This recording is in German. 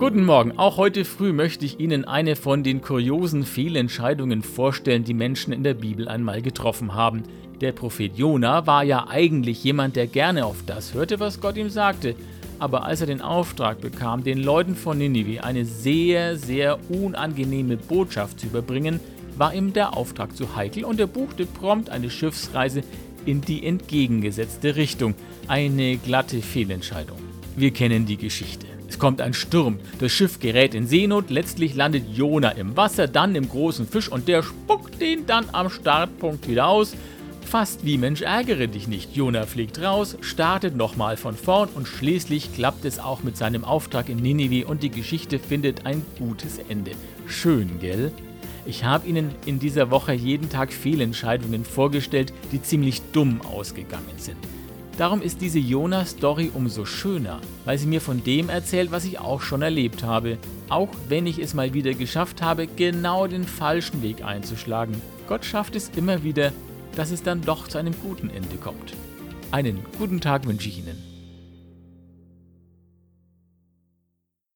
Guten Morgen, auch heute früh möchte ich Ihnen eine von den kuriosen Fehlentscheidungen vorstellen, die Menschen in der Bibel einmal getroffen haben. Der Prophet Jona war ja eigentlich jemand, der gerne auf das hörte, was Gott ihm sagte. Aber als er den Auftrag bekam, den Leuten von Ninive eine sehr, sehr unangenehme Botschaft zu überbringen, war ihm der Auftrag zu heikel und er buchte prompt eine Schiffsreise in die entgegengesetzte Richtung. Eine glatte Fehlentscheidung. Wir kennen die Geschichte. Es kommt ein Sturm, das Schiff gerät in Seenot, letztlich landet Jona im Wasser, dann im großen Fisch und der spuckt ihn dann am Startpunkt wieder aus. Fast wie Mensch, ärgere dich nicht. Jona fliegt raus, startet nochmal von vorn und schließlich klappt es auch mit seinem Auftrag in Ninive und die Geschichte findet ein gutes Ende. Schön, gell? Ich habe Ihnen in dieser Woche jeden Tag Fehlentscheidungen vorgestellt, die ziemlich dumm ausgegangen sind. Darum ist diese Jona-Story umso schöner, weil sie mir von dem erzählt, was ich auch schon erlebt habe. Auch wenn ich es mal wieder geschafft habe, genau den falschen Weg einzuschlagen. Gott schafft es immer wieder, dass es dann doch zu einem guten Ende kommt. Einen guten Tag wünsche ich Ihnen.